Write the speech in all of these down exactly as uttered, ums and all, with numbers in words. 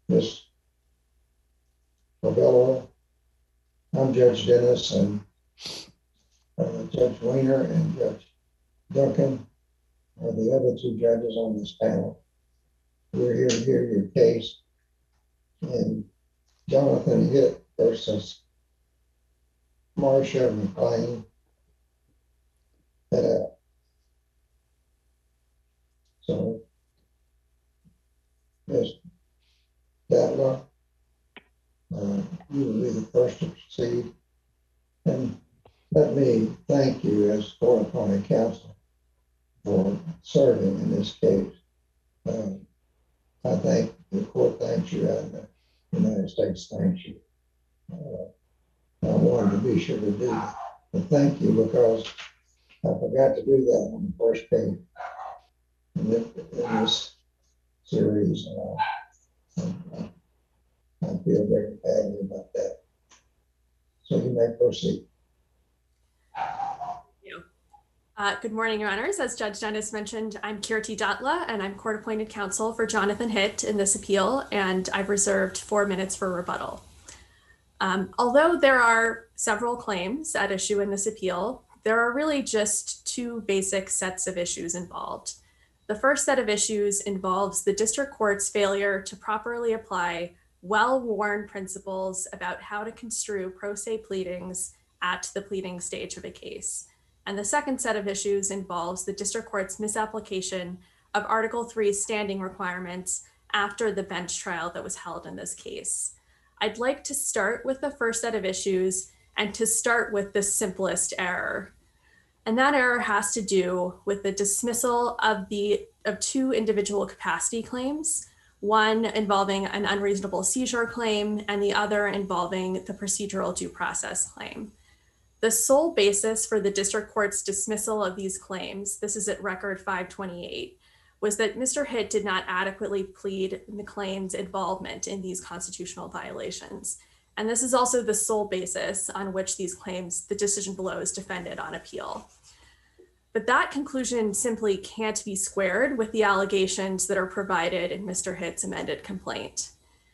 Miz Novello, I'm Judge Dennis, and uh, Judge Weiner and Judge Duncan are the other two judges on this panel. We're here to hear your case in Jonathan Hitt versus Marsha McLean. Uh, so, Miz Datla, uh, you will be the first to proceed. And let me thank you as court-appointed counsel for serving in this case. Uh, I thank the court thanks you and the United States thanks you. Uh, I wanted to be sure to do that. But thank you, because I forgot to do that on the first page in this, in this series. And I, I, I feel very badly about that. So you may proceed. Uh, good morning, Your Honors. As Judge Dennis mentioned, I'm Kirti Datla, and I'm court-appointed counsel for Jonathan Hitt in this appeal, and I've reserved four minutes for rebuttal. Um, although there are several claims at issue in this appeal, there are really just two basic sets of issues involved. The first set of issues involves the district court's failure to properly apply well-worn principles about how to construe pro se pleadings at the pleading stage of a case. And the second set of issues involves the district court's misapplication of Article three standing requirements after the bench trial that was held in this case. I'd like to start with the first set of issues and to start with the simplest error. And that error has to do with the dismissal of the of two individual capacity claims, one involving an unreasonable seizure claim and the other involving the procedural due process claim. The sole basis for the district court's dismissal of these claims, this is at record five twenty-eight, was that Mister Hitt did not adequately plead McLean's involvement in these constitutional violations. And this is also the sole basis on which these claims, the decision below, is defended on appeal. But that conclusion simply can't be squared with the allegations that are provided in Mister Hitt's amended complaint.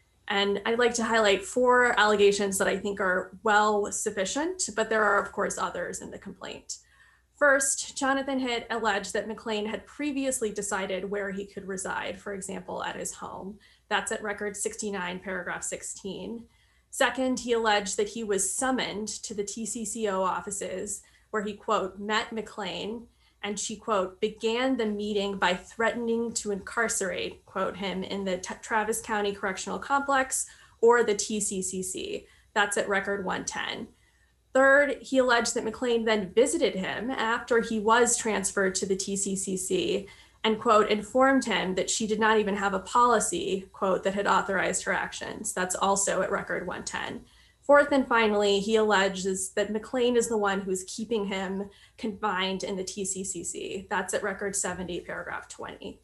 And I'd like to highlight four allegations that I think are well sufficient, but there are, of course, others in the complaint. First, Jonathan Hitt alleged that McLean had previously decided where he could reside, for example, at his home. That's at record sixty-nine, paragraph sixteen. Second, he alleged that he was summoned to the T C C O offices where he, quote, met McLean, and she, quote, began the meeting by threatening to incarcerate, quote, him in the T- Travis County Correctional Complex or the T C C C. That's at record one ten. Third, he alleged that McLean then visited him after he was transferred to the T C C C and, quote, informed him that she did not even have a policy, quote, that had authorized her actions. That's also at record one ten. Fourth and finally, he alleges that McLean is the one who's keeping him confined in the T C C C. That's at record seventy, paragraph twenty.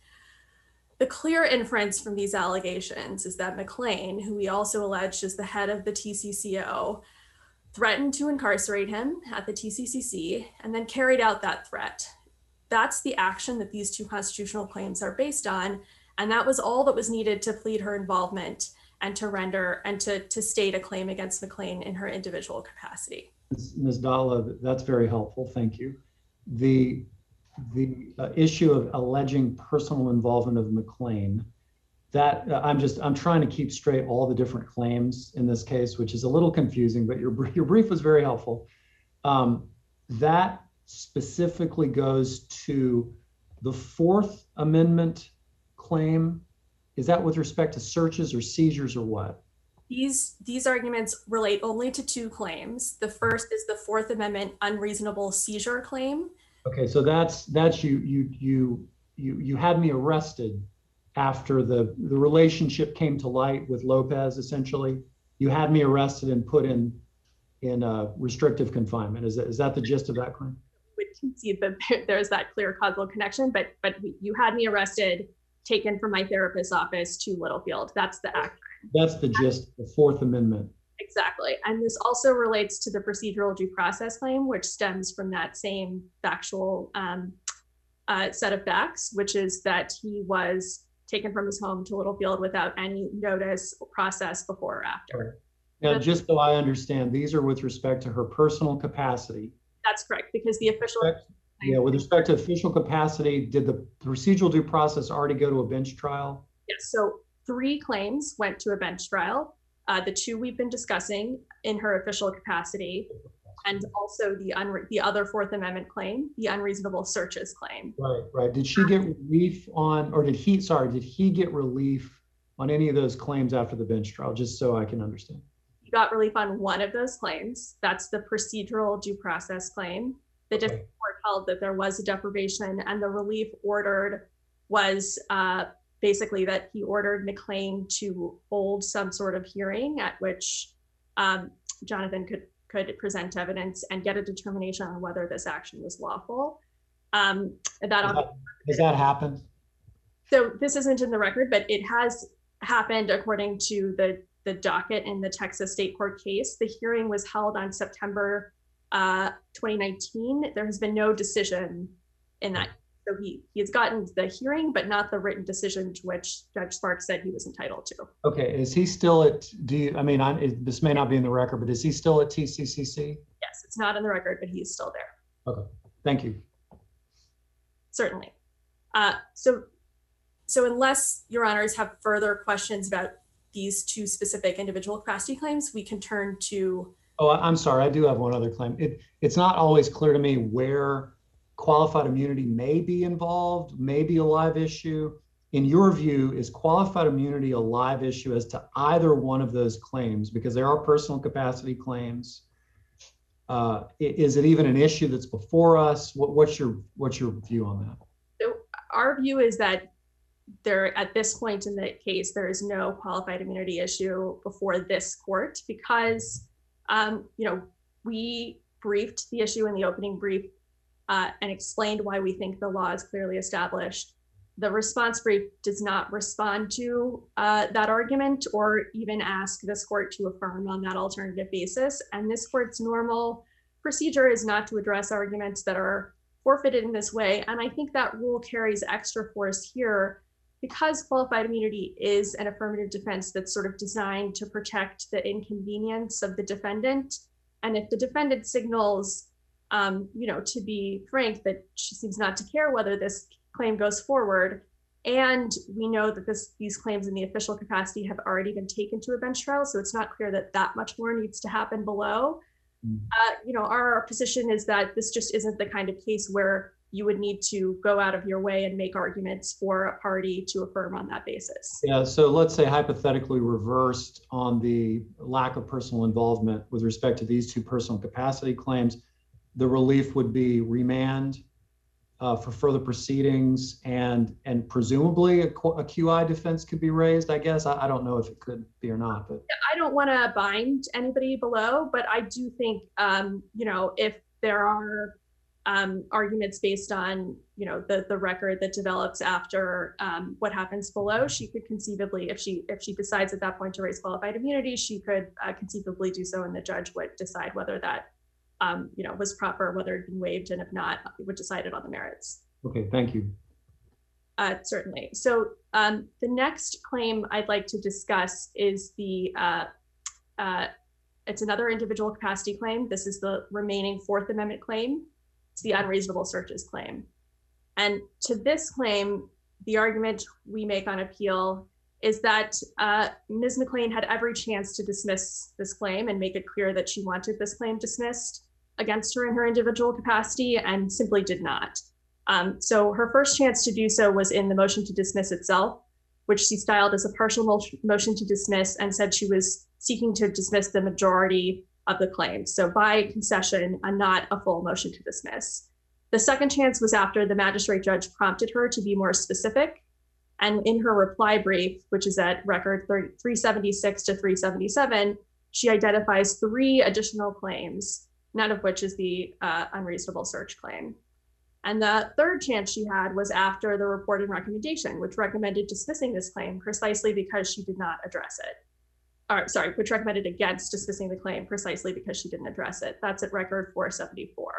The clear inference from these allegations is that McLean, who we also alleged is the head of the T C C O, threatened to incarcerate him at the T C C C and then carried out that threat. That's the action that these two constitutional claims are based on, and that was all that was needed to plead her involvement and to render and to, to state a claim against McLean in her individual capacity. Miz Dalla, that's very helpful. Thank you. The, the uh, issue of alleging personal involvement of McLean, that uh, I'm just, I'm trying to keep straight all the different claims in this case, which is a little confusing, but your, your brief was very helpful. Um, that specifically goes to the Fourth Amendment claim. Is that with respect to searches or seizures or what? These, these arguments relate only to two claims. The first is the Fourth Amendment unreasonable seizure claim. Okay, so that's that's you you you you you had me arrested after the the relationship came to light with Lopez. Essentially, you had me arrested and put in in a restrictive confinement. Is that is that the gist of that claim? Would concede that there's that clear causal connection, but but you had me arrested, taken from my therapist's office to Littlefield. That's the act. That's the gist of the Fourth Amendment. Exactly. And this also relates to the procedural due process claim, which stems from that same factual um, uh, set of facts, which is that he was taken from his home to Littlefield without any notice or process before or after. Now, just so I understand, these are with respect to her personal capacity. That's correct, because the official. Yeah, with respect to official capacity, did the procedural due process already go to a bench trial? Yes, so three claims went to a bench trial. Uh, the two we've been discussing in her official capacity, and also the unre- the other Fourth Amendment claim, the unreasonable searches claim. Right, right. Did she get relief on, or did he, sorry, did he get relief on any of those claims after the bench trial, just so I can understand? He got relief on one of those claims. That's the procedural due process claim. The Okay. district court held that there was a deprivation, and the relief ordered was uh, basically that he ordered McLean to hold some sort of hearing at which um, Jonathan could could present evidence and get a determination on whether this action was lawful. Um, that, Has that, has that happened? So this isn't in the record, but it has happened according to the, the docket in the Texas State Court case. The hearing was held on September uh, twenty nineteen. There has been no decision in that. So he, he has gotten the hearing, but not the written decision to which Judge Sparks said he was entitled to. Okay, is he still at, do you, I mean, I, it, this may not be in the record, but is he still at T C C C? Yes, it's not in the record, but he's still there. Okay, thank you. Certainly. Uh, so, so unless your honors have further questions about these two specific individual capacity claims, we can turn to. Oh, I- I'm sorry, I do have one other claim. It, it's not always clear to me where qualified immunity may be involved, may be a live issue. In your view, is qualified immunity a live issue as to either one of those claims? Because there are personal capacity claims. Uh, is it even an issue that's before us? What, what's your what's your view on that? So our view is that there, at this point in the case, there is no qualified immunity issue before this court because, um, you know, we briefed the issue in the opening brief uh, and explained why we think the law is clearly established. The response brief does not respond to uh, that argument or even ask this court to affirm on that alternative basis. And this court's normal procedure is not to address arguments that are forfeited in this way. And I think that rule carries extra force here because qualified immunity is an affirmative defense that's sort of designed to protect the inconvenience of the defendant. And if the defendant signals, um, you know, to be frank, that she seems not to care whether this claim goes forward, and we know that this these claims in the official capacity have already been taken to a bench trial, so it's not clear that that much more needs to happen below. Mm-hmm. Uh, you know, our position is that this just isn't the kind of case where you would need to go out of your way and make arguments for a party to affirm on that basis. Yeah, so let's say hypothetically reversed on the lack of personal involvement with respect to these two personal capacity claims, the relief would be remand Uh, for further proceedings, and and presumably a, a Q I defense could be raised, I guess. I, I don't know if it could be or not, but I don't want to bind anybody below, but I do think, um, you know, if there are um, arguments based on, you know, the the record that develops after um, what happens below, she could conceivably, if she if she decides at that point to raise qualified immunity, she could uh, conceivably do so, and the judge would decide whether that Um, you know, was proper, whether it had been waived, and if not, it would decide it on the merits. Okay, thank you. Uh, certainly. So um, the next claim I'd like to discuss is the, uh, uh, it's another individual capacity claim. This is the remaining Fourth Amendment claim. It's the unreasonable searches claim. And to this claim, the argument we make on appeal is that uh, Miz McLean had every chance to dismiss this claim and make it clear that she wanted this claim dismissed against her in her individual capacity, and simply did not. Um, so her first chance to do so was in the motion to dismiss itself, which she styled as a partial mo- motion to dismiss and said she was seeking to dismiss the majority of the claims. So by concession, and not a full motion to dismiss. The second chance was after the magistrate judge prompted her to be more specific. And in her reply brief, which is at record three seventy-six to three seventy-seven, she identifies three additional claims, none of which is the uh, unreasonable search claim. And the third chance she had was after the report and recommendation, which recommended dismissing this claim precisely because she did not address it. Or sorry, which recommended against dismissing the claim precisely because she didn't address it. That's at record four seventy-four.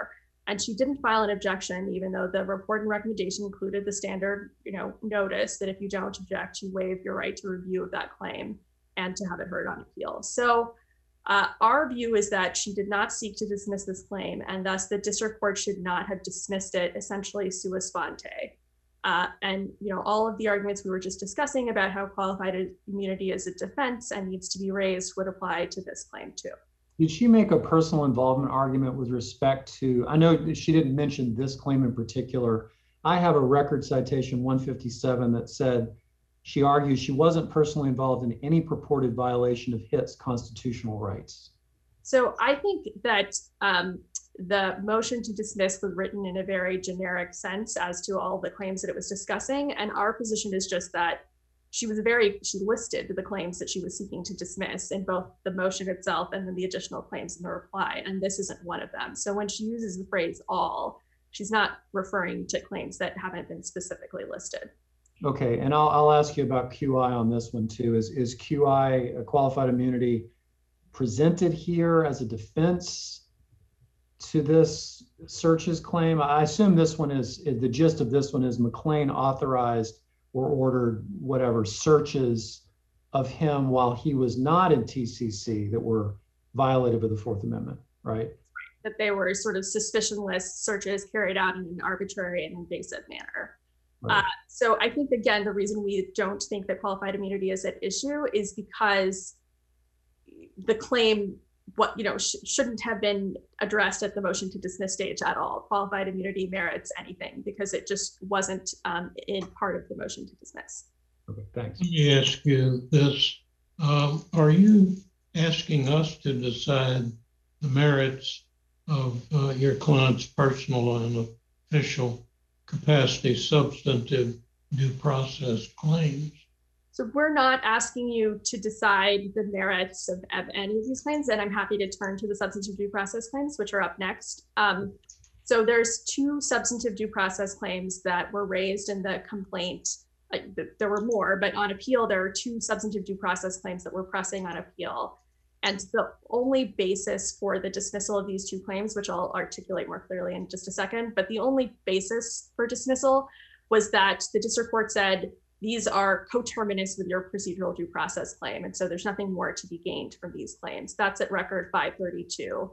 And she didn't file an objection, even though the report and recommendation included the standard, you know, notice that if you don't object, you waive your right to review of that claim and to have it heard on appeal. So uh, our view is that she did not seek to dismiss this claim, and thus the district court should not have dismissed it essentially sua sponte. Uh, and you know, all of the arguments we were just discussing about how qualified immunity is a defense and needs to be raised would apply to this claim too. Did she make a personal involvement argument with respect to, I know she didn't mention this claim in particular. I have a record citation one fifty-seven that said she argues she wasn't personally involved in any purported violation of Hitt's constitutional rights. So I think that um, the motion to dismiss was written in a very generic sense as to all the claims that it was discussing. And our position is just that she was very, she listed the claims that she was seeking to dismiss in both the motion itself and then the additional claims in the reply. And this isn't one of them. So when she uses the phrase all, she's not referring to claims that haven't been specifically listed. Okay, and I'll, I'll ask you about Q I on this one too. Is, is Q I, a qualified immunity, presented here as a defense to this searches claim? I assume this one is, the gist of this one is McClain authorized or ordered whatever searches of him while he was not in T C C that were violative of the Fourth Amendment, right? That they were sort of suspicionless searches carried out in an arbitrary and invasive manner. Right. Uh, so I think, again, the reason we don't think that qualified immunity is at issue is because the claim, what you know, sh shouldn't have been addressed at the motion to dismiss stage at all. Qualified immunity merits anything because it just wasn't um, in part of the motion to dismiss. Okay, thanks. Let me ask you this. Um, are you asking us to decide the merits of uh, your client's personal and official capacity substantive due process claims? So we're not asking you to decide the merits of, of any of these claims, and I'm happy to turn to the substantive due process claims, which are up next. Um, so there's two substantive due process claims that were raised in the complaint. Uh, there were more, but on appeal, there are two substantive due process claims that we're pressing on appeal. And the only basis for the dismissal of these two claims, which I'll articulate more clearly in just a second, but the only basis for dismissal was that the district court said, these are coterminous with your procedural due process claim. And so there's nothing more to be gained from these claims. That's at record five thirty-two.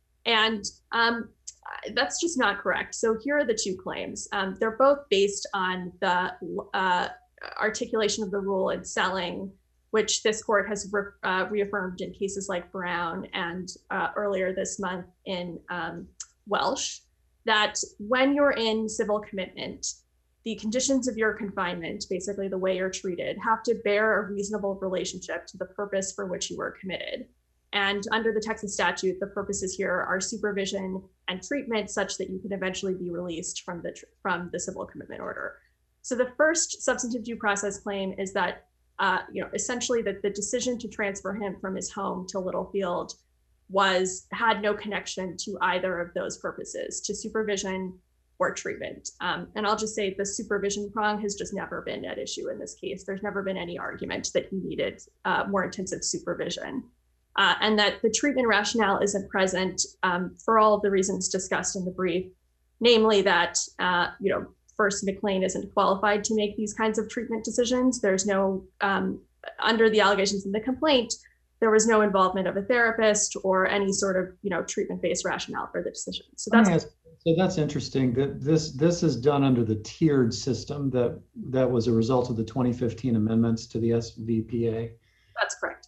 And um, that's just not correct. So here are the two claims. Um, they're both based on the uh, articulation of the rule in selling, which this court has re uh, reaffirmed in cases like Brown and uh, earlier this month in um, Welsh, that when you're in civil commitment, the conditions of your confinement, basically the way you're treated, have to bear a reasonable relationship to the purpose for which you were committed. And under the Texas statute, the purposes here are supervision and treatment such that you can eventually be released from the, from the civil commitment order. So the first substantive due process claim is that, uh, you know, essentially that the decision to transfer him from his home to Littlefield was, had no connection to either of those purposes, to supervision or treatment. Um, and I'll just say the supervision prong has just never been at issue in this case. There's never been any argument that he needed uh, more intensive supervision. Uh, and that the treatment rationale isn't present um, for all of the reasons discussed in the brief, namely that, uh, you know, first, McClain isn't qualified to make these kinds of treatment decisions. There's no, um, under the allegations in the complaint, there was no involvement of a therapist or any sort of, you know, treatment-based rationale for the decision. So that's So that's interesting that this this is done under the tiered system that that was a result of the twenty fifteen amendments to the S V P A. That's correct.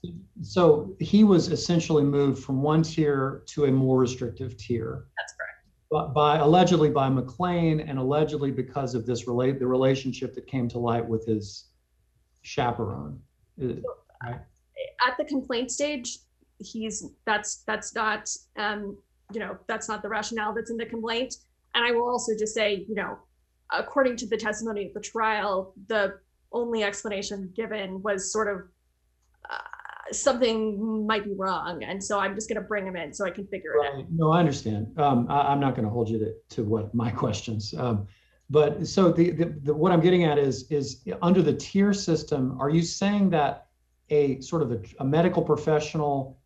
So he was essentially moved from one tier to a more restrictive tier. That's correct. But by allegedly by McClain and allegedly because of this relate the relationship that came to light with his chaperone. So, right? At the complaint stage, he's that's that's not um, you know, that's not the rationale that's in the complaint. And I will also just say, you know, according to the testimony at the trial, the only explanation given was sort of uh, something might be wrong. And so I'm just going to bring him in so I can figure right. it out. No, I understand. Um, I, I'm not going to hold you to, to what my questions. Um, but so the, the, the what I'm getting at is, is under the tier system, are you saying that a sort of a, a medical professional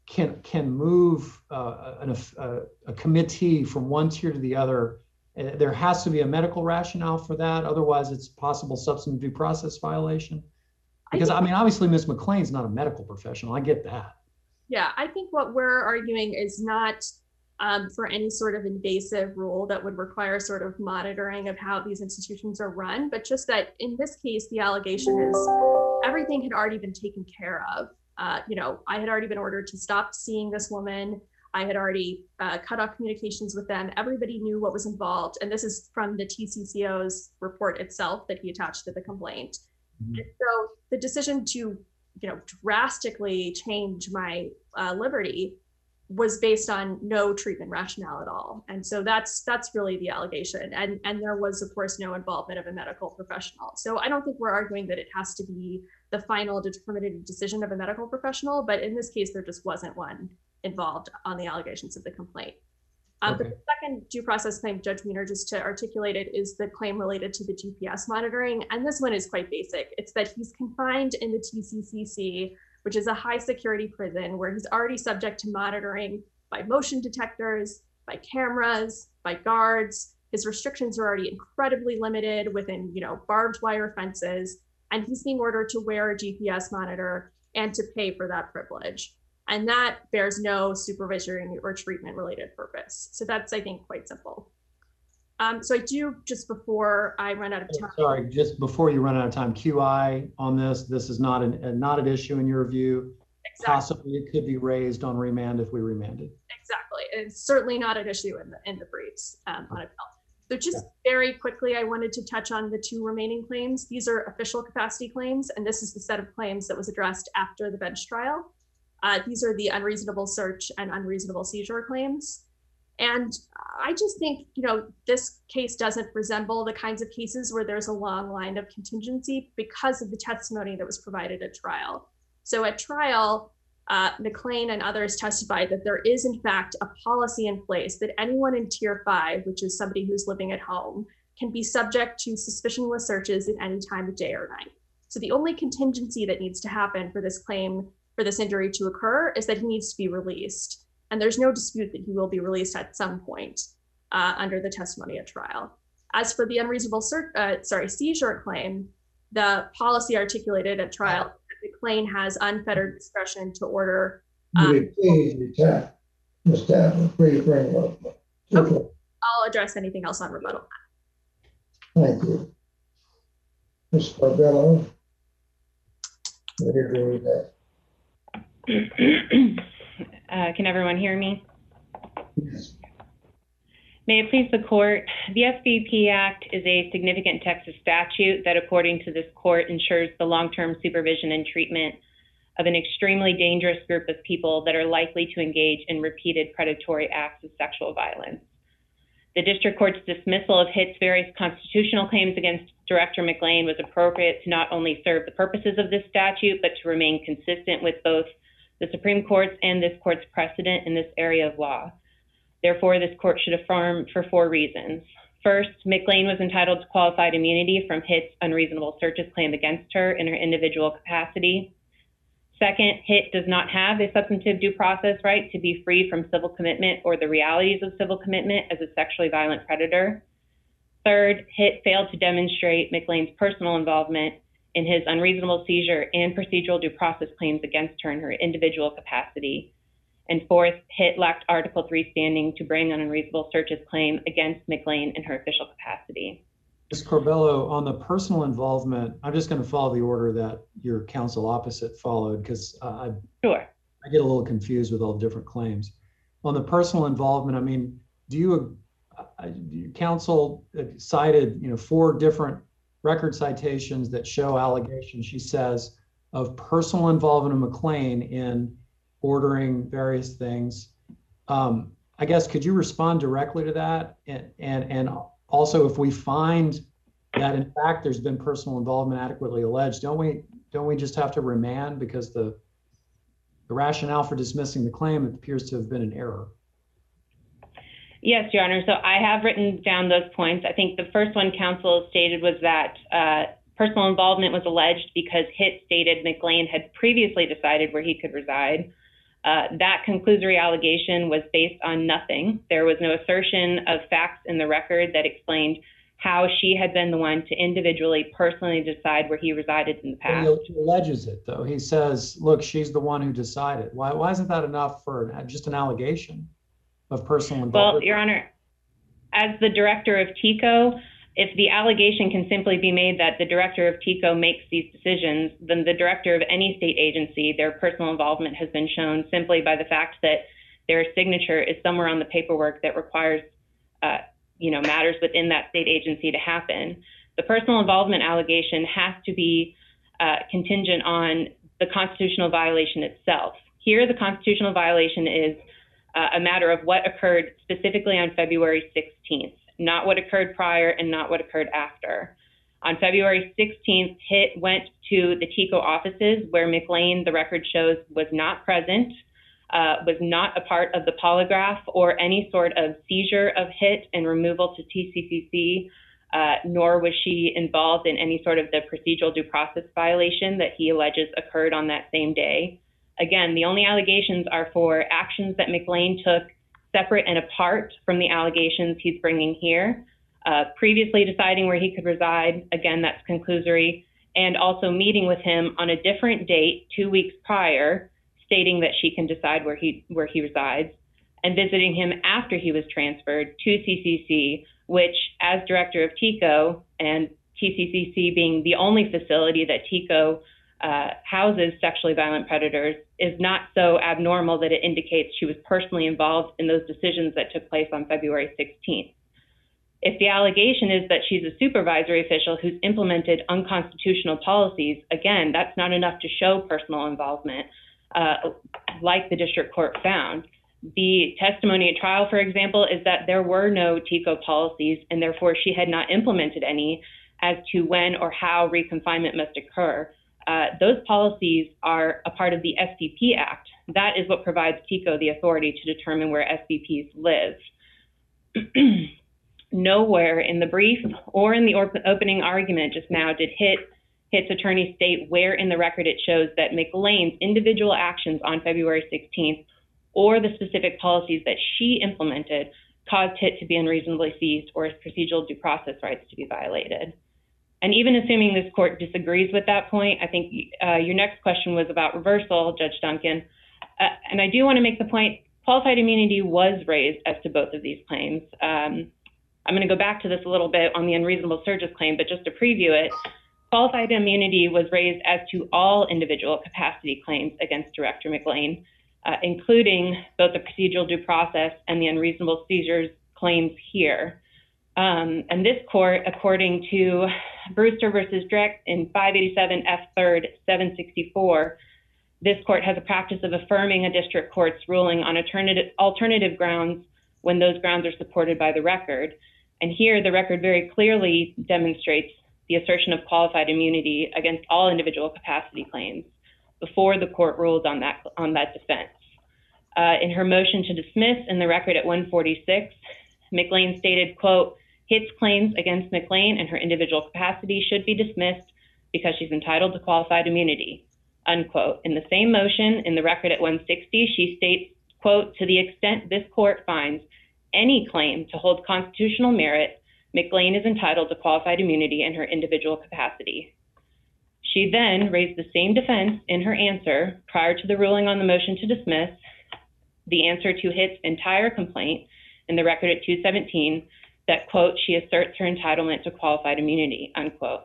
can can move uh, an, a, a committee from one tier to the other. Uh, there has to be a medical rationale for that. Otherwise, it's possible substantive due process violation. Because I, I mean, obviously, Miz McLean's not a medical professional. I get that. Yeah, I think what we're arguing is not um, for any sort of invasive rule that would require sort of monitoring of how these institutions are run, but just that in this case, the allegation is everything had already been taken care of. Uh, you know, I had already been ordered to stop seeing this woman. I had already uh, cut off communications with them. Everybody knew what was involved. And this is from the T C C O's report itself that he attached to the complaint. Mm-hmm. And so the decision to, you know, drastically change my uh, liberty was based on no treatment rationale at all. And so that's that's really the allegation. And, and there was, of course, no involvement of a medical professional. So I don't think we're arguing that it has to be the final determinative decision of a medical professional, but in this case, there just wasn't one involved on the allegations of the complaint. Um, okay. The second due process claim, Judge Wiener, just to articulate it, is the claim related to the G P S monitoring. And this one is quite basic. It's that he's confined in the T C C C, which is a high security prison where he's already subject to monitoring by motion detectors, by cameras, by guards. His restrictions are already incredibly limited within, you know, barbed wire fences. And he's being ordered to wear a G P S monitor and to pay for that privilege. And that bears no supervision or treatment related purpose. So that's, I think, quite simple. Um, so I do, just before I run out of time. Sorry, just before you run out of time, Q I on this, this is not an, uh, not an issue in your view. Exactly. Possibly it could be raised on remand if we remanded. Exactly. It's certainly not an issue in the, in the briefs um, on appeal. So just yeah. very quickly, I wanted to touch on the two remaining claims. These are official capacity claims, and this is the set of claims that was addressed after the bench trial. Uh, these are the unreasonable search and unreasonable seizure claims. And I just think, you know, this case doesn't resemble the kinds of cases where there's a long line of contingency because of the testimony that was provided at trial. So at trial, uh, McLean and others testified that there is, in fact, a policy in place that anyone in tier five, which is somebody who's living at home, can be subject to suspicionless searches at any time of day or night. So the only contingency that needs to happen for this claim, for this injury to occur, is that he needs to be released. And there's no dispute that he will be released at some point uh, under the testimony at trial. As for the unreasonable search, uh, sorry, seizure claim, the policy articulated at trial, McLean has unfettered discretion to order. Um, please, Miz Tappan, please bring up. Okay. I'll address anything else on rebuttal. Thank you. Miz Corbello, I agree with that. Uh, can everyone hear me? Yes. May it please the court, the S V P Act is a significant Texas statute that, according to this court, ensures the long-term supervision and treatment of an extremely dangerous group of people that are likely to engage in repeated predatory acts of sexual violence. The district court's dismissal of Hitt's various constitutional claims against Director McLean was appropriate to not only serve the purposes of this statute, but to remain consistent with both the Supreme Court's and this court's precedent in this area of law. Therefore, this court should affirm for four reasons. First, McLean was entitled to qualified immunity from Hitt's unreasonable searches claim against her in her individual capacity. Second, Hitt does not have a substantive due process right to be free from civil commitment or the realities of civil commitment as a sexually violent predator. Third, Hitt failed to demonstrate McLean's personal involvement in his unreasonable seizure and procedural due process claims against her in her individual capacity. And fourth, Hitt lacked Article three standing to bring an unreasonable searches claim against McLean in her official capacity. Miz Corbello, on the personal involvement, I'm just going to follow the order that your counsel opposite followed, because uh, I, sure. I get a little confused with all the different claims. On the personal involvement, I mean, do you, uh, your counsel cited, you know, four different record citations that show allegations, she says, of personal involvement of McLean in ordering various things. Um, I guess, could you respond directly to that? And, and, and also, if we find that in fact there's been personal involvement adequately alleged, don't we don't we just have to remand because the the rationale for dismissing the claim appears to have been an error? Yes, Your Honor. So I have written down those points. I think the first one counsel stated was that uh, personal involvement was alleged because Hitt stated McLean had previously decided where he could reside. Uh, that conclusory allegation was based on nothing. There was no assertion of facts in the record that explained how she had been the one to individually, personally decide where he resided in the past. He alleges it, though. He says, look, she's the one who decided. Why, why isn't that enough for just an allegation of personal involvement? Well, Your Honor, as the director of TICO, if the allegation can simply be made that the director of TICO makes these decisions, then the director of any state agency, their personal involvement has been shown simply by the fact that their signature is somewhere on the paperwork that requires uh, you know, matters within that state agency to happen. The personal involvement allegation has to be uh, contingent on the constitutional violation itself. Here, the constitutional violation is uh, a matter of what occurred specifically on February sixteenth, not what occurred prior and not what occurred after. On February sixteenth, Hitt went to the TICO offices where McLean, the record shows, was not present. Uh, was not a part of the polygraph or any sort of seizure of Hitt and removal to T C C C, uh, nor was she involved in any sort of the procedural due process violation that he alleges occurred on that same day. Again, the only allegations are for actions that McLean took separate and apart from the allegations he's bringing here, uh, previously deciding where he could reside, again, that's conclusory, and also meeting with him on a different date, two weeks prior, stating that she can decide where he where he resides, and visiting him after he was transferred to C C C, which, as director of TICO, and T C C C being the only facility that TICO uh, houses sexually violent predators, is not so abnormal that it indicates she was personally involved in those decisions that took place on February sixteenth. If the allegation is that she's a supervisory official who's implemented unconstitutional policies, again, that's not enough to show personal involvement. Uh, like the district court found. The testimony at trial, for example, is that there were no TICO policies and therefore she had not implemented any as to when or how reconfinement must occur. Uh, those policies are a part of the S V P Act. That is what provides TICO the authority to determine where S V Ps live. Nowhere in the brief or in the op- opening argument just now did Hitt Hitt's attorney state where in the record it shows that McLean's individual actions on February sixteenth or the specific policies that she implemented caused Hitt to be unreasonably seized or his procedural due process rights to be violated. And even assuming this court disagrees with that point, I think uh, your next question was about reversal, Judge Duncan. Uh, and I do want to make the point, qualified immunity was raised as to both of these claims. Um, I'm going to go back to this a little bit on the unreasonable searches claim, but just to preview it, qualified immunity was raised as to all individual capacity claims against Director McLean, uh, including both the procedural due process and the unreasonable seizures claims here. Um, and this court, according to Brewster versus Dreck in five eighty-seven F third seven sixty-four, this court has a practice of affirming a district court's ruling on alternative, alternative grounds when those grounds are supported by the record. And here, the record very clearly demonstrates the assertion of qualified immunity against all individual capacity claims before the court ruled on that, on that defense. Uh, in her motion to dismiss in the record at one forty-six, McLean stated, quote, Hitt's claims against McLean and her individual capacity should be dismissed because she's entitled to qualified immunity, unquote. In the same motion in the record at one sixty, she states, quote, to the extent this court finds any claim to hold constitutional merit, McLean is entitled to qualified immunity in her individual capacity. She then raised the same defense in her answer prior to the ruling on the motion to dismiss, the answer to Hitt's entire complaint in the record at two seventeen, that, quote, she asserts her entitlement to qualified immunity, unquote.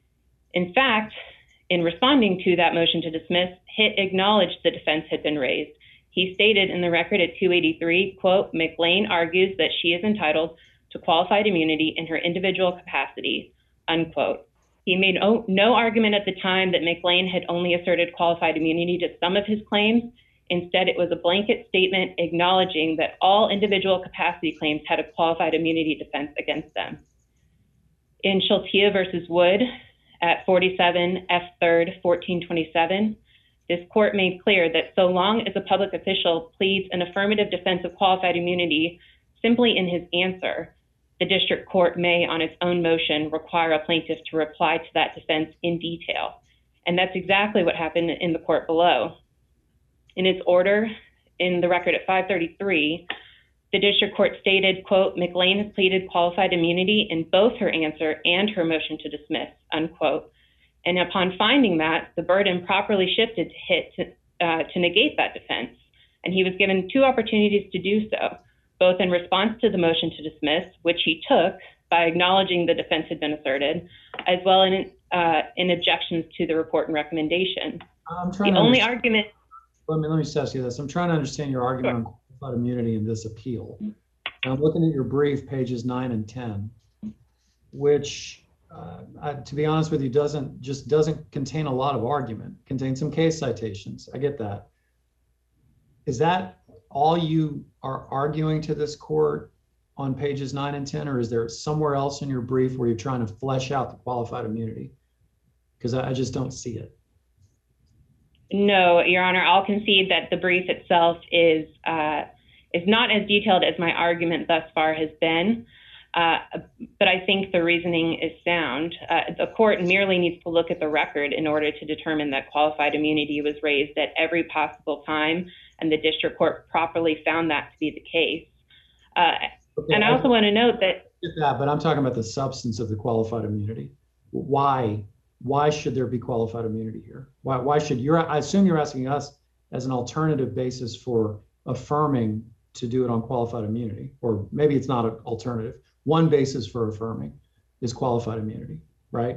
In fact, in responding to that motion to dismiss, Hitt acknowledged the defense had been raised. He stated in the record at two eighty-three, quote, McLean argues that she is entitled to qualified immunity in her individual capacity, unquote. He made no, no argument at the time that McLean had only asserted qualified immunity to some of his claims. Instead, it was a blanket statement acknowledging that all individual capacity claims had a qualified immunity defense against them. In Sheltia versus Wood at forty-seven F third fourteen twenty-seven, this court made clear that so long as a public official pleads an affirmative defense of qualified immunity simply in his answer, the district court may, on its own motion, require a plaintiff to reply to that defense in detail. And that's exactly what happened in the court below. In its order, in the record at five thirty-three, the district court stated, quote, "McLean has pleaded qualified immunity in both her answer and her motion to dismiss," unquote. And upon finding that, the burden properly shifted to Hitt to, uh, to negate that defense. And he was given two opportunities to do so, both in response to the motion to dismiss, which he took by acknowledging the defense had been asserted, as well in, uh, in objections to the report and recommendation. I'm trying The to only understand- argument, Let me, let me just ask you this. I'm trying to understand your argument on qualified immunity in this appeal. And I'm looking at your brief, pages nine and ten, which, uh, I, to be honest with you, doesn't just doesn't contain a lot of argument. Contains some case citations. I get that. Is that all you are arguing to this court on pages nine and ten, or is there somewhere else in your brief where you're trying to flesh out the qualified immunity? Because I, I just don't see it. no, Your Honor, I'll concede that the brief itself is uh, is not as detailed as my argument thus far has been, uh, but I think the reasoning is sound. Uh, the court merely needs to look at the record in order to determine that qualified immunity was raised at every possible time, and the district court properly found that to be the case. Uh, Okay, and I also want to note that get that, but I'm talking about the substance of the qualified immunity. Why? Why should there be qualified immunity here? Why? Why should you're? I assume you're asking us as an alternative basis for affirming to do it on qualified immunity, or maybe it's not an alternative. One basis for affirming is qualified immunity, right?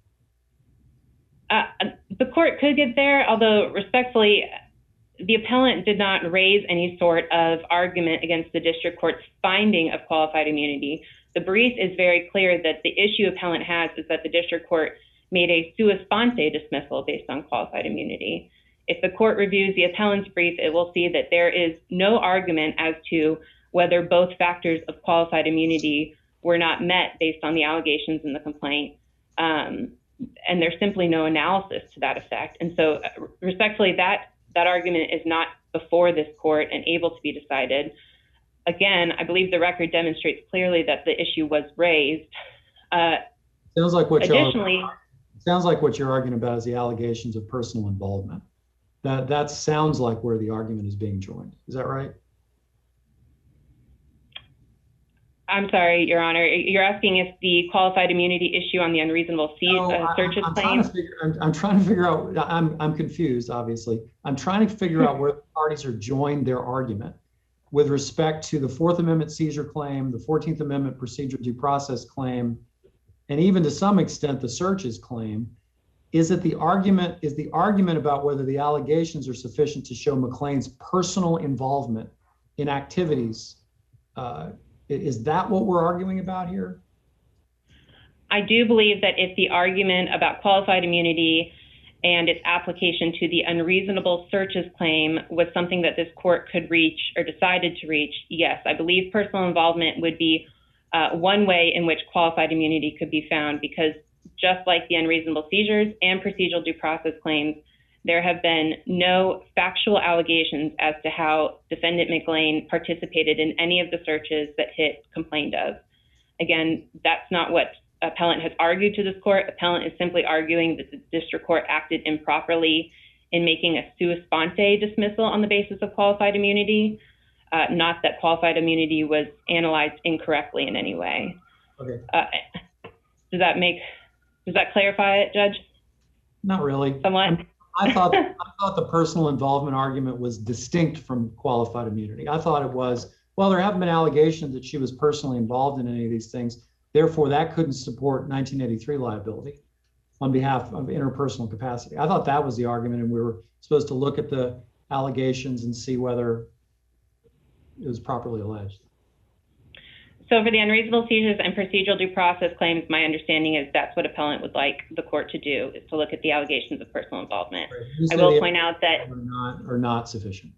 uh, the court could get there, although respectfully, the appellant did not raise any sort of argument against the district court's finding of qualified immunity. The brief is very clear that the issue appellant has is that the district court made a sua sponte dismissal based on qualified immunity. If the court reviews the appellant's brief, it will see that there is no argument as to whether both factors of qualified immunity were not met based on the allegations in the complaint. Um, and there's simply no analysis to that effect. And so uh, respectfully, that that argument is not before this court and able to be decided. Again, I believe the record demonstrates clearly that the issue was raised. Uh, Sounds like what you're additionally, sounds like what you're arguing about is the allegations of personal involvement. That that sounds like where the argument is being joined. Is that right? I'm sorry, Your Honor. You're asking if the qualified immunity issue on the unreasonable seizure, No, uh, I- searches I'm claim. trying to figure, I'm, I'm trying to figure out, I'm, I'm confused, obviously. I'm trying to figure out where the parties are joined their argument with respect to the Fourth Amendment seizure claim, the fourteenth Amendment procedural due process claim, and even to some extent the searches claim. Is it the argument, is the argument about whether the allegations are sufficient to show McLean's personal involvement in activities? Uh, is that what we're arguing about here? I do believe that if the argument about qualified immunity and its application to the unreasonable searches claim was something that this court could reach or decided to reach, yes, I believe personal involvement would be uh, one way in which qualified immunity could be found, because just like the unreasonable seizures and procedural due process claims, there have been no factual allegations as to how defendant McLean participated in any of the searches that Hitt complained of. Again, that's not what appellant has argued to this court. Appellant is simply arguing that the district court acted improperly in making a sua sponte dismissal on the basis of qualified immunity, uh, not that qualified immunity was analyzed incorrectly in any way. Okay. Uh, does that make, does that clarify it, Judge? Not really. Somewhat? I thought I thought the personal involvement argument was distinct from qualified immunity. I thought it was, well, there haven't been allegations that she was personally involved in any of these things. Therefore, that couldn't support nineteen eighty-three liability on behalf of interpersonal capacity. I thought that was the argument, and we were supposed to look at the allegations and see whether it was properly alleged. So for the unreasonable seizures and procedural due process claims, my understanding is that's what appellant would like the court to do, is to look at the allegations of personal involvement. You I say will the point out that, are not are not sufficient.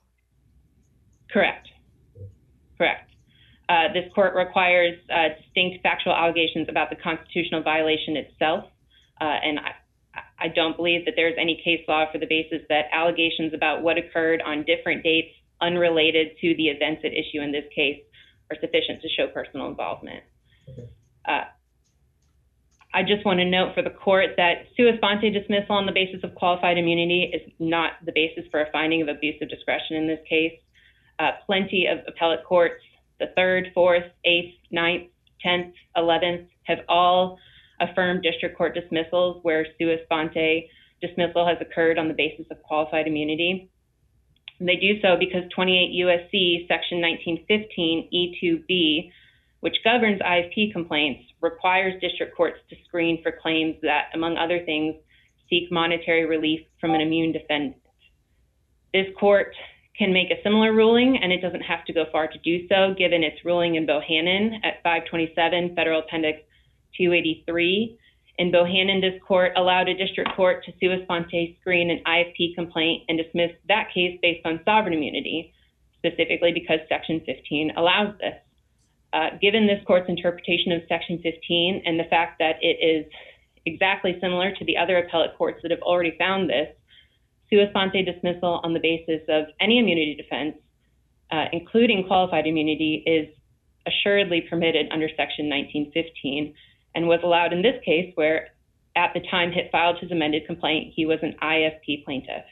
correct, correct. Uh, this court requires uh, distinct factual allegations about the constitutional violation itself, uh, and I, I don't believe that there's any case law for the basis that allegations about what occurred on different dates unrelated to the events at issue in this case are sufficient to show personal involvement. Okay. Uh, I just want to note for the court that sua sponte dismissal on the basis of qualified immunity is not the basis for a finding of abuse of discretion in this case. Uh, plenty of appellate courts, the third, fourth, eighth, ninth, tenth, eleventh, have all affirmed district court dismissals where sua sponte dismissal has occurred on the basis of qualified immunity. And they do so because twenty-eight U S C section nineteen fifteen E two B, which governs I F P complaints, requires district courts to screen for claims that, among other things, seek monetary relief from an immune defendant. This court can make a similar ruling, and it doesn't have to go far to do so, given its ruling in Bohannon at five twenty-seven Federal Appendix two eighty-three. In Bohannon, this court allowed a district court to sua sponte screen an I F P complaint and dismiss that case based on sovereign immunity, specifically because Section fifteen allows this. Uh, given this court's interpretation of Section fifteen and the fact that it is exactly similar to the other appellate courts that have already found this, sua sponte dismissal on the basis of any immunity defense, uh, including qualified immunity, is assuredly permitted under Section nineteen fifteen and was allowed in this case where, at the time Hitt filed his amended complaint, he was an I F P plaintiff.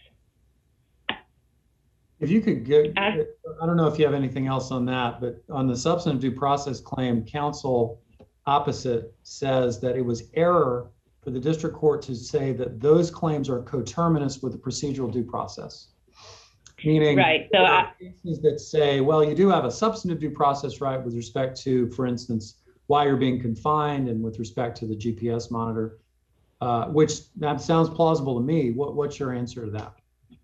If you could give, As, I don't know if you have anything else on that, but on the substantive due process claim, counsel opposite says that it was error for the district court to say that those claims are coterminous with the procedural due process. Meaning, right, so I, cases that say, well, you do have a substantive due process right with respect to, for instance, why you're being confined and with respect to the G P S monitor, uh, which that sounds plausible to me. What, what's your answer to that?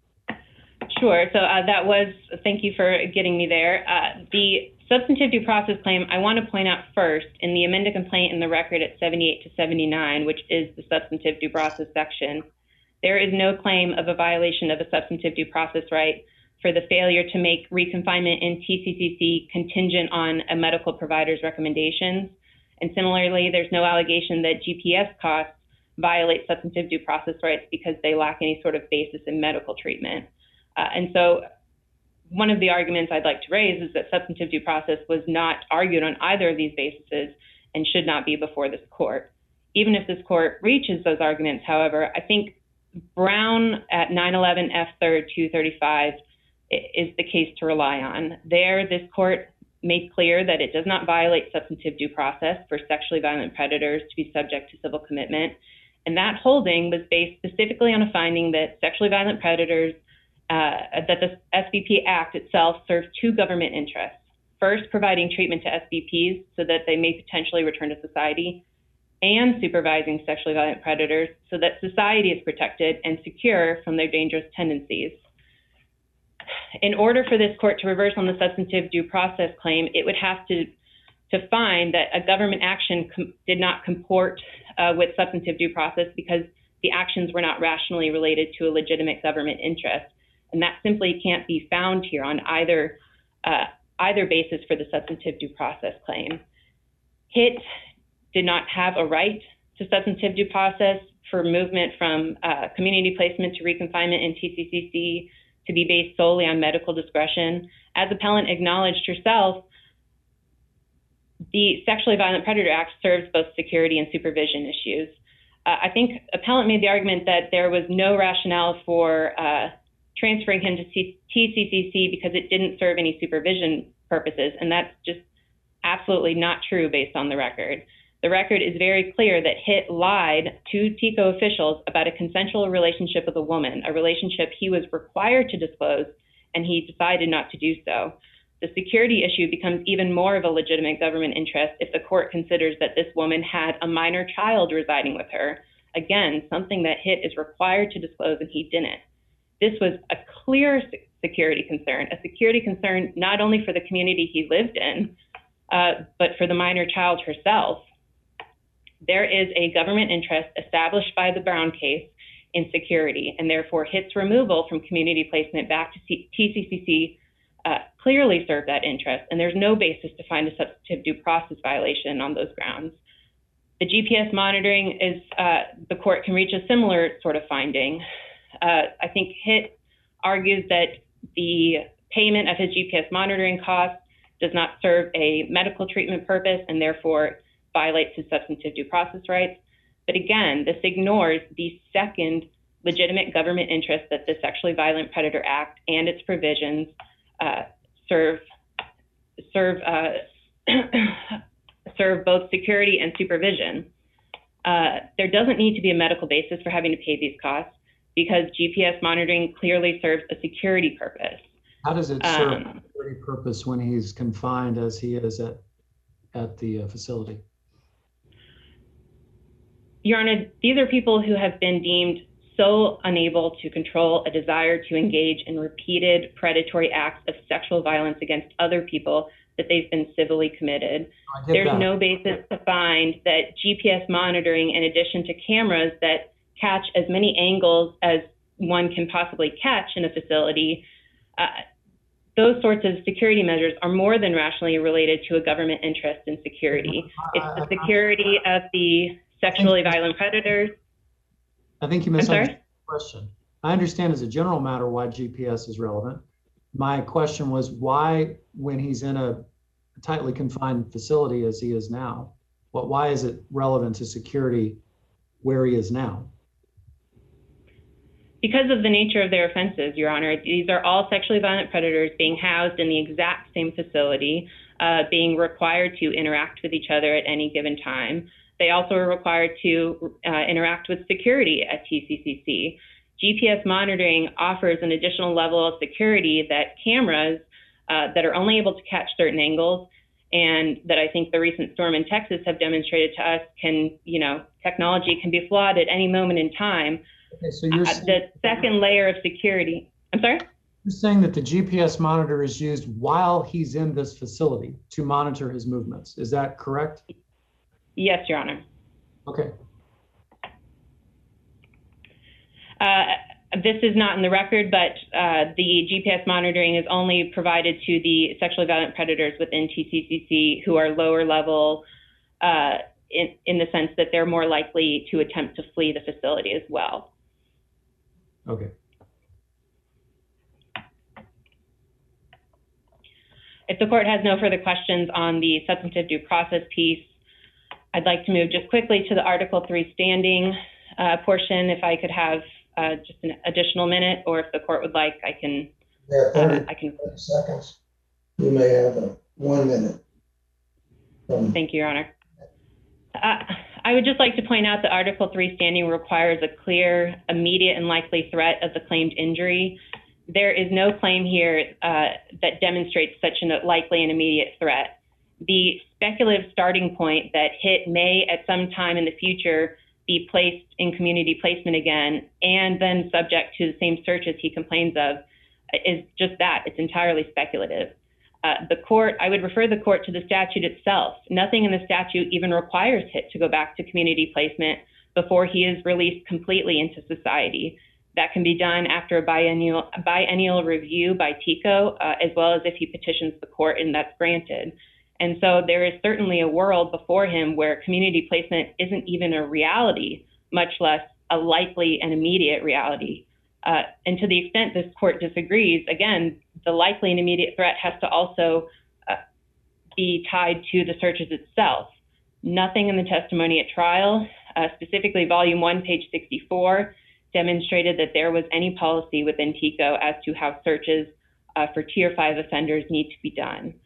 Sure. So uh, that was, thank you for getting me there. Uh, the substantive due process claim, I want to point out first, in the amended complaint in the record at seventy-eight to seventy-nine, which is the substantive due process section, there is no claim of a violation of a substantive due process right for the failure to make reconfinement in T C C C contingent on a medical provider's recommendations. And similarly, there's no allegation that G P S costs violate substantive due process rights because they lack any sort of basis in medical treatment. Uh, and so one of the arguments I'd like to raise is that substantive due process was not argued on either of these bases and should not be before this court. Even if this court reaches those arguments, however, I think Brown at nine eleven F third two thirty-five is the case to rely on. There, this court made clear that it does not violate substantive due process for sexually violent predators to be subject to civil commitment. And that holding was based specifically on a finding that sexually violent predators Uh, that the S V P Act itself serves two government interests. First, providing treatment to S V Ps so that they may potentially return to society, and supervising sexually violent predators so that society is protected and secure from their dangerous tendencies. In order for this court to reverse on the substantive due process claim, it would have to, to find that a government action com- did not comport uh, with substantive due process because the actions were not rationally related to a legitimate government interest. And that simply can't be found here on either uh, either basis for the substantive due process claim. Hitt did not have a right to substantive due process for movement from uh, community placement to reconfinement in T C C C to be based solely on medical discretion. As appellant acknowledged herself, the Sexually Violent Predator Act serves both security and supervision issues. Uh, I think appellant made the argument that there was no rationale for uh, transferring him to T C C C because it didn't serve any supervision purposes, and that's just absolutely not true based on the record. The record is very clear that Hitt lied to TICO officials about a consensual relationship with a woman, a relationship he was required to disclose, and he decided not to do so. The security issue becomes even more of a legitimate government interest if the court considers that this woman had a minor child residing with her. Again, something that Hitt is required to disclose, and he didn't. This was a clear security concern, a security concern not only for the community he lived in, uh, but for the minor child herself. There is a government interest established by the Brown case in security, and therefore Hitt's removal from community placement back to T C C C uh, clearly served that interest, and there's no basis to find a substantive due process violation on those grounds. The G P S monitoring is, uh, the court can reach a similar sort of finding. Uh, I think Hitt argues that the payment of his G P S monitoring costs does not serve a medical treatment purpose and therefore violates his substantive due process rights. But again, this ignores the second legitimate government interest that the Sexually Violent Predator Act and its provisions uh, serve serve uh, serve both security and supervision. Uh, there doesn't need to be a medical basis for having to pay these costs because G P S monitoring clearly serves a security purpose. How does it serve Um, a security purpose when he's confined as he is at, at the uh, facility? Your Honor, these are people who have been deemed so unable to control a desire to engage in repeated predatory acts of sexual violence against other people that they've been civilly committed. I get There's that. no basis to find that G P S monitoring, in addition to cameras that catch as many angles as one can possibly catch in a facility, uh, those sorts of security measures are more than rationally related to a government interest in security. It's the security of the sexually violent predators. I think you I'm misunderstood sorry? the question. I understand as a general matter why G P S is relevant. My question was why, when he's in a tightly confined facility as he is now, what, why is it relevant to security where he is now? Because of the nature of their offenses, Your Honor. These are all sexually violent predators being housed in the exact same facility, uh, being required to interact with each other at any given time. They also are required to uh, interact with security at T C C C. G P S monitoring offers an additional level of security that cameras uh, that are only able to catch certain angles, and that I think the recent storm in Texas have demonstrated to us can, you know, technology can be flawed at any moment in time. Okay, so you're Uh, saying, the second layer of security, I'm sorry? you're saying that the G P S monitor is used while he's in this facility to monitor his movements. Is that correct? Yes, Your Honor. Okay. Uh, this is not in the record, but uh, the G P S monitoring is only provided to the sexually violent predators within T C C C who are lower level uh, in, in the sense that they're more likely to attempt to flee the facility as well. Okay. If the court has no further questions on the substantive due process piece, I'd like to move just quickly to the Article three standing uh, portion. If I could have uh, just an additional minute, or if the court would like, I can. Yeah, Uh, thirty I can. seconds. You may have a one minute. Um, Thank you, Your Honor. Uh, I would just like to point out that Article three standing requires a clear, immediate, and likely threat of the claimed injury. There is no claim here uh, that demonstrates such a likely and immediate threat. The speculative starting point that HIT may at some time in the future be placed in community placement again and then subject to the same searches he complains of is just that. It's entirely speculative. Uh, the court, I would refer the court to the statute itself. Nothing in the statute even requires HIT to go back to community placement before he is released completely into society. That can be done after a biennial, a biennial review by TICO, uh, as well as if he petitions the court and that's granted. And so there is certainly a world before him where community placement isn't even a reality, much less a likely and immediate reality. Uh, and to the extent this court disagrees, again, the likely and immediate threat has to also uh, be tied to the searches itself. Nothing in the testimony at trial, uh, specifically volume one, page sixty-four, demonstrated that there was any policy within TICO as to how searches uh, for tier five offenders need to be done.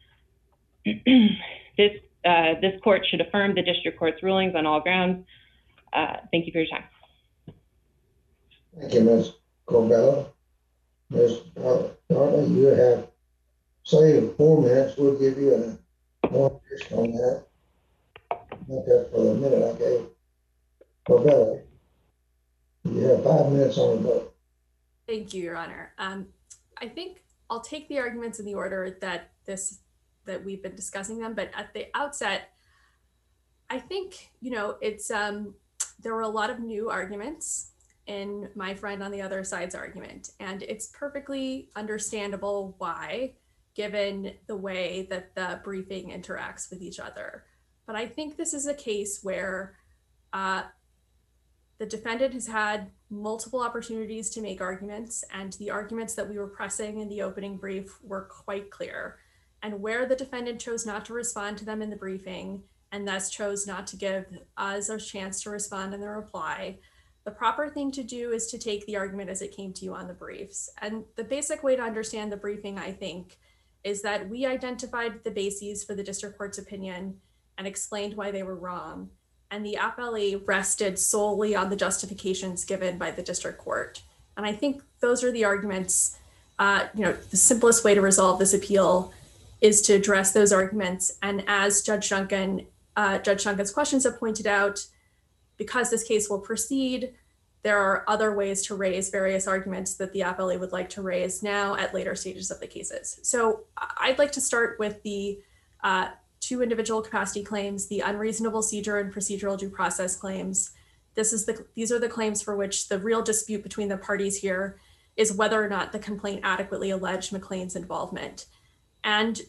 this, uh, this court should affirm the district court's rulings on all grounds. Uh, thank you for your time. Thank you, Miz Corbella. Miz Darla, you have saved four minutes. We'll give you a one additional minute. Make up for the minute I gave Corbella. You have five minutes on the vote. Thank you, Your Honor. Um, I think I'll take the arguments in the order that this that we've been discussing them, but at the outset, I think, you know, it's um, there were a lot of new arguments in my friend on the other side's argument, and it's perfectly understandable why, given the way that the briefing interacts with each other. But I think this is a case where uh, the defendant has had multiple opportunities to make arguments, and the arguments that we were pressing in the opening brief were quite clear. And where the defendant chose not to respond to them in the briefing and thus chose not to give us a chance to respond in the reply. The proper thing to do is to take the argument as it came to you on the briefs. And the basic way to understand the briefing, I think, is that we identified the bases for the district court's opinion and explained why they were wrong. And the appellee rested solely on the justifications given by the district court. And I think those are the arguments, uh, you know, the simplest way to resolve this appeal is to address those arguments. And as Judge Duncan, uh, Judge Duncan's questions have pointed out, because this case will proceed, there are other ways to raise various arguments that the appellee would like to raise now at later stages of the cases. So I'd like to start with the uh, two individual capacity claims, the unreasonable seizure and procedural due process claims. This is the, these are the claims for which the real dispute between the parties here is whether or not the complaint adequately alleged McLean's involvement. And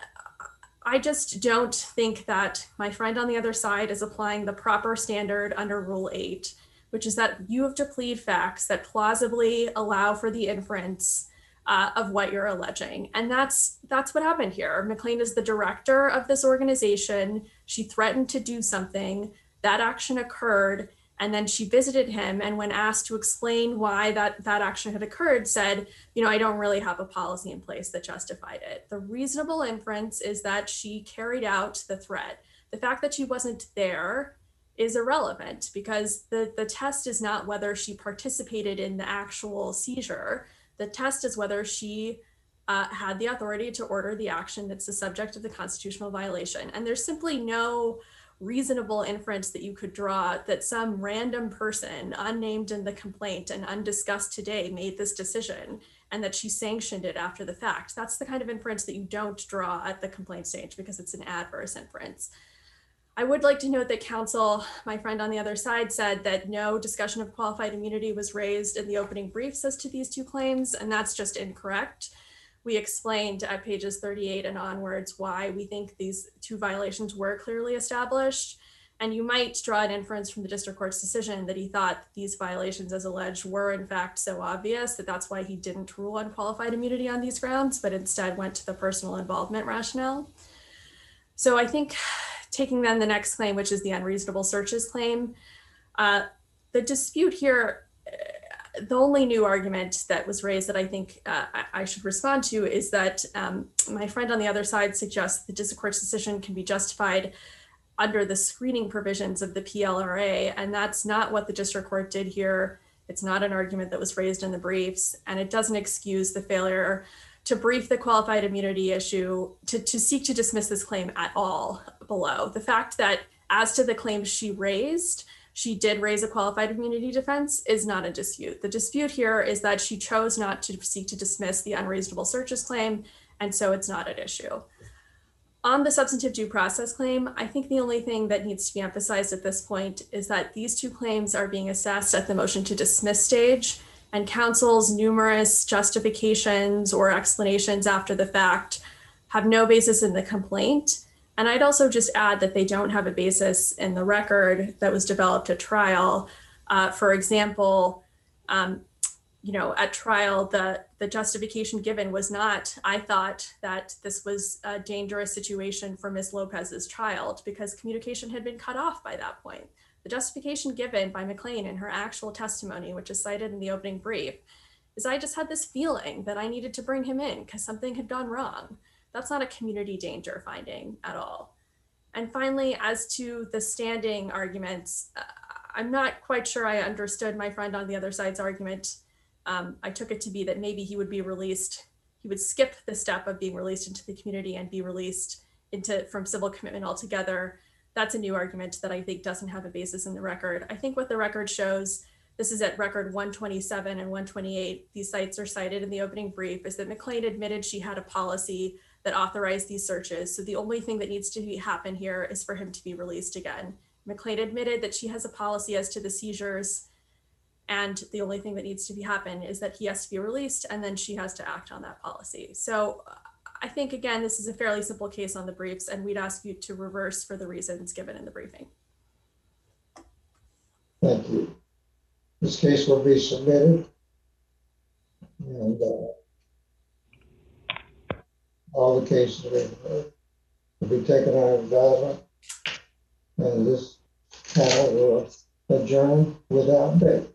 I just don't think that my friend on the other side is applying the proper standard under Rule eight, which is that you have to plead facts that plausibly allow for the inference uh, of what you're alleging. And that's that's what happened here. McLean is the director of this organization. She threatened to do something. That action occurred. And then she visited him, and when asked to explain why that, that action had occurred, said, you know, I don't really have a policy in place that justified it. The reasonable inference is that she carried out the threat. The fact that she wasn't there is irrelevant because the, the test is not whether she participated in the actual seizure. The test is whether she uh, had the authority to order the action that's the subject of the constitutional violation. And there's simply no reasonable inference that you could draw that some random person unnamed in the complaint and undiscussed today made this decision and that she sanctioned it after the fact. That's the kind of inference that you don't draw at the complaint stage because it's an adverse inference. I would like to note that counsel, my friend on the other side, said that no discussion of qualified immunity was raised in the opening briefs as to these two claims, and that's just incorrect. We explained at pages thirty-eight and onwards why we think these two violations were clearly established. And you might draw an inference from the district court's decision that he thought these violations as alleged were in fact so obvious that that's why he didn't rule on qualified immunity on these grounds, but instead went to the personal involvement rationale. So I think taking then the next claim, which is the unreasonable searches claim, uh, the dispute here, the only new argument that was raised that I think uh, I, I should respond to is that um, my friend on the other side suggests the district court's decision can be justified under the screening provisions of the P L R A, and that's not what the district court did here. It's not an argument that was raised in the briefs, and it doesn't excuse the failure to brief the qualified immunity issue, to, to seek to dismiss this claim at all below. The fact that as to the claims she raised, she did raise a qualified immunity defense is not a dispute. The dispute here is that she chose not to seek to dismiss the unreasonable searches claim, and so it's not at issue. On the substantive due process claim, I think the only thing that needs to be emphasized at this point is that these two claims are being assessed at the motion to dismiss stage, and counsel's numerous justifications or explanations after the fact have no basis in the complaint. And I'd also just add that they don't have a basis in the record that was developed at trial. Uh, for example, um, you know, at trial, the, the justification given was not, I thought that this was a dangerous situation for Miz Lopez's child because communication had been cut off by that point. The justification given by McLean in her actual testimony, which is cited in the opening brief, is I just had this feeling that I needed to bring him in because something had gone wrong. That's not a community danger finding at all. And finally, as to the standing arguments, uh, I'm not quite sure I understood my friend on the other side's argument. Um, I took it to be that maybe he would be released, he would skip the step of being released into the community and be released into from civil commitment altogether. That's a new argument that I think doesn't have a basis in the record. I think what the record shows, this is at record one twenty-seven and one twenty-eight, these sites are cited in the opening brief, is that McLean admitted she had a policy that authorized these searches. So the only thing that needs to be, happen here is for him to be released again. McLean admitted that she has a policy as to the seizures, and the only thing that needs to be happen is that he has to be released and then she has to act on that policy. So I think, again, this is a fairly simple case on the briefs, and we'd ask you to reverse for the reasons given in the briefing. Thank you. This case will be submitted, and uh, all the cases will be taken out of advisement, and this panel will adjourn without date.